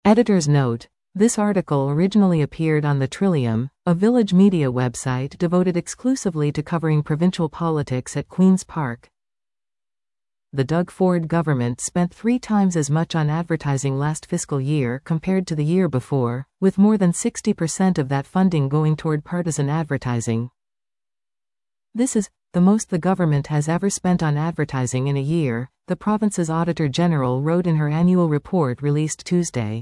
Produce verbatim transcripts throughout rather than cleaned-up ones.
Editor's note: this article originally appeared on The Trillium, a Village Media website devoted exclusively to covering provincial politics at Queen's Park. The Doug Ford government spent three times as much on advertising last fiscal year compared to the year before, with more than sixty percent of that funding going toward partisan advertising. This is the most the government has ever spent on advertising in a year, the province's Auditor General wrote in her annual report released Tuesday.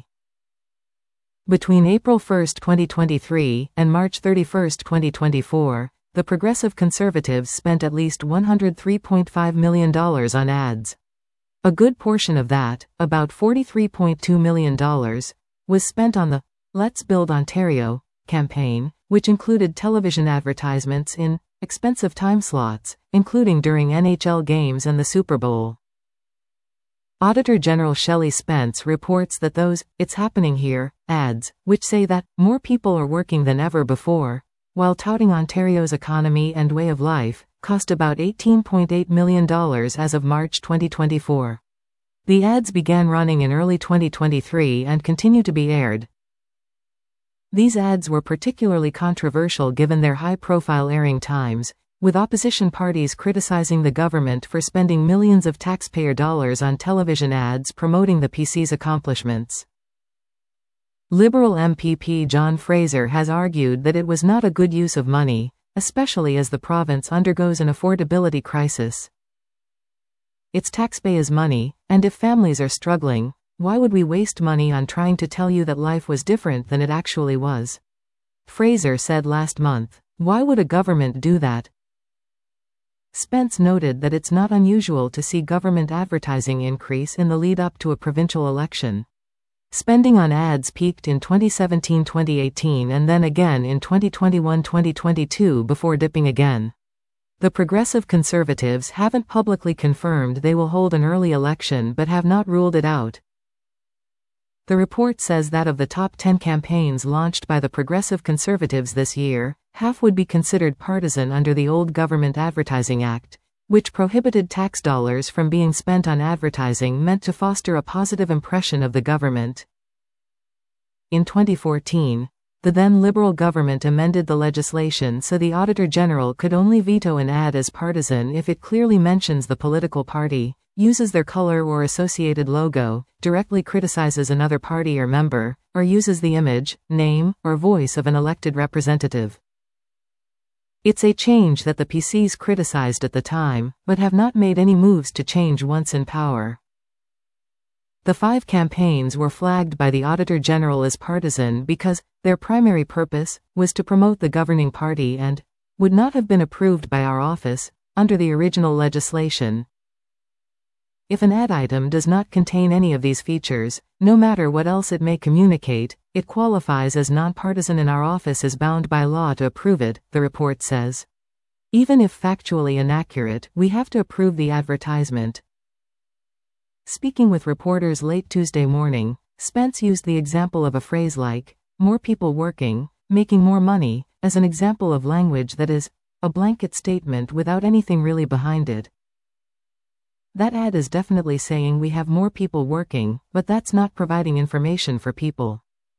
Between April first, twenty twenty-three, and March thirty-first, twenty twenty-four, the Progressive Conservatives spent at least one hundred three point five million dollars on ads. A good portion of that, about forty-three point two million dollars, was spent on the Let's Build Ontario campaign, which included television advertisements in expensive time slots, including during N H L games and the Super Bowl. Auditor General Shelley Spence reports that those "It's Happening Here" ads, which say that more people are working than ever before, while touting Ontario's economy and way of life, cost about eighteen point eight million dollars as of March twenty twenty-four. The ads began running in early twenty twenty-three and continue to be aired. These ads were particularly controversial given their high-profile airing times, with opposition parties criticizing the government for spending millions of taxpayer dollars on television ads promoting the P C's accomplishments. Liberal M P P John Fraser has argued that it was not a good use of money, especially as the province undergoes an affordability crisis. It's taxpayers' money, and if families are struggling, why would we waste money on trying to tell you that life was different than it actually was? Fraser said last month. Why would a government do that? Spence noted that it's not unusual to see government advertising increase in the lead-up to a provincial election. Spending on ads peaked in twenty seventeen to twenty eighteen and then again in twenty twenty-one to twenty twenty-two before dipping again. The Progressive Conservatives haven't publicly confirmed they will hold an early election but have not ruled it out. The report says that of the top ten campaigns launched by the Progressive Conservatives this year, half would be considered partisan under the old Government Advertising Act, which prohibited tax dollars from being spent on advertising meant to foster a positive impression of the government. In twenty fourteen, the then Liberal government amended the legislation so the Auditor General could only veto an ad as partisan if it clearly mentions the political party, uses their color or associated logo, directly criticizes another party or member, or uses the image, name, or voice of an elected representative. It's a change that the P Cs criticized at the time, but have not made any moves to change once in power. The five campaigns were flagged by the Auditor General as partisan because their primary purpose was to promote the governing party and would not have been approved by our office under the original legislation. If an ad item does not contain any of these features, no matter what else it may communicate, it qualifies as nonpartisan and our office is bound by law to approve it, the report says. Even if factually inaccurate, we have to approve the advertisement. Speaking with reporters late Tuesday morning, Spence used the example of a phrase like, "more people working, making more money," as an example of language that is a blanket statement without anything really behind it. That ad is definitely saying we have more people working, but that's not providing information for people.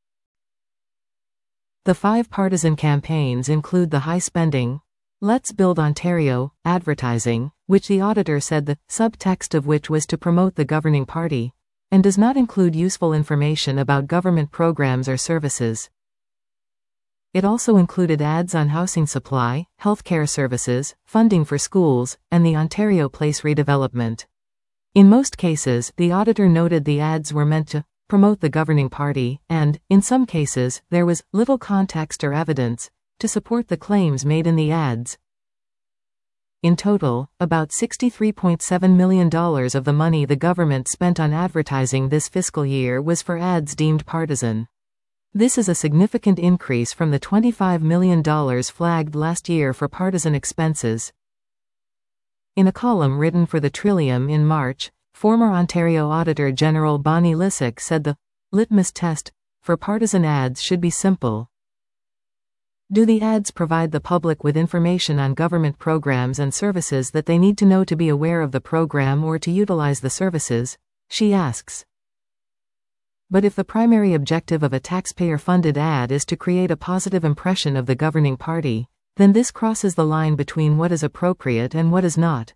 The five partisan campaigns include the high-spending Let's Build Ontario advertising, which the auditor said the subtext of which was to promote the governing party, and does not include useful information about government programs or services. It also included ads on housing supply, healthcare services, funding for schools, and the Ontario Place redevelopment. In most cases, the auditor noted the ads were meant to promote the governing party, and, in some cases, there was little context or evidence to support the claims made in the ads. In total, about sixty-three point seven million dollars of the money the government spent on advertising this fiscal year was for ads deemed partisan. This is a significant increase from the twenty-five million dollars flagged last year for partisan expenses. In a column written for The Trillium in March, former Ontario Auditor General Bonnie Lysyk said the litmus test for partisan ads should be simple. Do the ads provide the public with information on government programs and services that they need to know to be aware of the program or to utilize the services? She asks. But if the primary objective of a taxpayer-funded ad is to create a positive impression of the governing party, then this crosses the line between what is appropriate and what is not.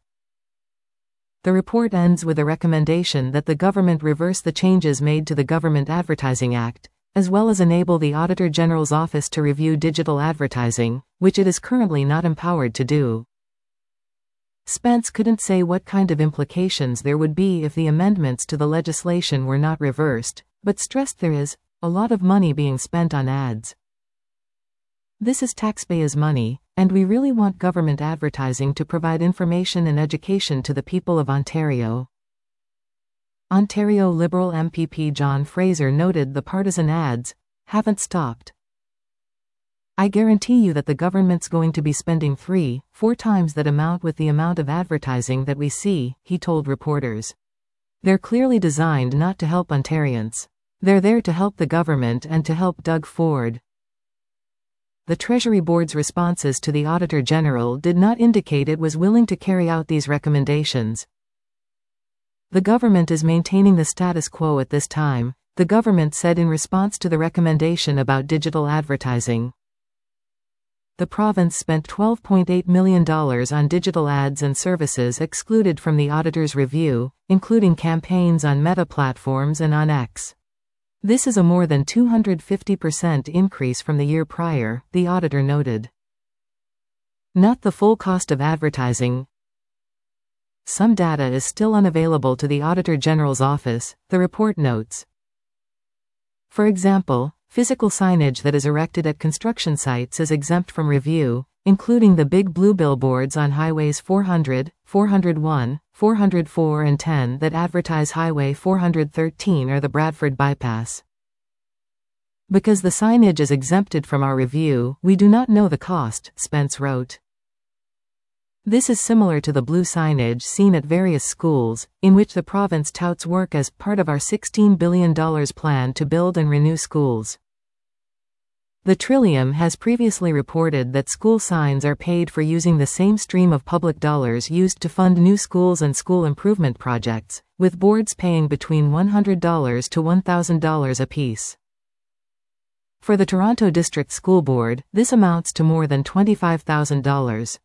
The report ends with a recommendation that the government reverse the changes made to the Government Advertising Act, as well as enable the Auditor General's Office to review digital advertising, which it is currently not empowered to do. Spence couldn't say what kind of implications there would be if the amendments to the legislation were not reversed, but stressed there is a lot of money being spent on ads. This is taxpayers' money, and we really want government advertising to provide information and education to the people of Ontario. Ontario Liberal M P P John Fraser noted the partisan ads haven't stopped. I guarantee you that the government's going to be spending three, four times that amount with the amount of advertising that we see, he told reporters. They're clearly designed not to help Ontarians. They're there to help the government and to help Doug Ford. The Treasury Board's responses to the Auditor General did not indicate it was willing to carry out these recommendations. The government is maintaining the status quo at this time, the government said in response to the recommendation about digital advertising. The province spent twelve point eight million dollars on digital ads and services excluded from the auditor's review, including campaigns on Meta platforms and on X. This is a more than two hundred fifty percent increase from the year prior, the auditor noted. Not the full cost of advertising. Some data is still unavailable to the Auditor General's office, the report notes. For example, physical signage that is erected at construction sites is exempt from review, including the big blue billboards on highways four hundred, four hundred one, four hundred four and ten that advertise Highway four hundred thirteen or the Bradford Bypass. Because the signage is exempted from our review, we do not know the cost, Spence wrote. This is similar to the blue signage seen at various schools, in which the province touts work as part of our sixteen billion dollars plan to build and renew schools. The Trillium has previously reported that school signs are paid for using the same stream of public dollars used to fund new schools and school improvement projects, with boards paying between one hundred dollars to one thousand dollars apiece. For the Toronto District School Board, this amounts to more than twenty-five thousand dollars.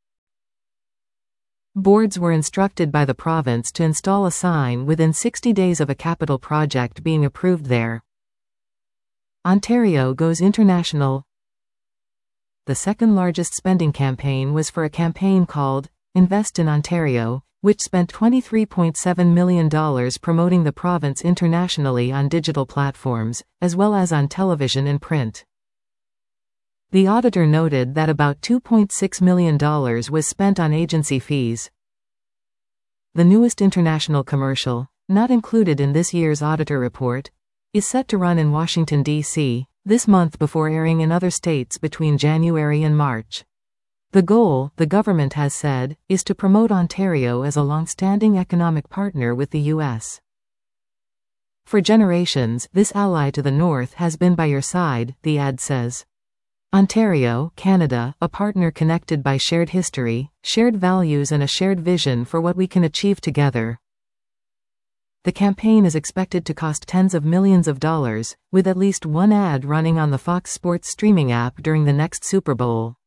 Boards were instructed by the province to install a sign within sixty days of a capital project being approved there. Ontario goes international. The second largest spending campaign was for a campaign called Invest in Ontario, which spent twenty-three point seven million dollars promoting the province internationally on digital platforms, as well as on television and print. The auditor noted that about two point six million dollars was spent on agency fees. The newest international commercial, not included in this year's auditor report, is set to run in Washington, D C, this month before airing in other states between January and March. The goal, the government has said, is to promote Ontario as a long-standing economic partner with the U S. For generations, this ally to the north has been by your side, the ad says. Ontario, Canada, a partner connected by shared history, shared values and a shared vision for what we can achieve together. The campaign is expected to cost tens of millions of dollars, with at least one ad running on the Fox Sports streaming app during the next Super Bowl.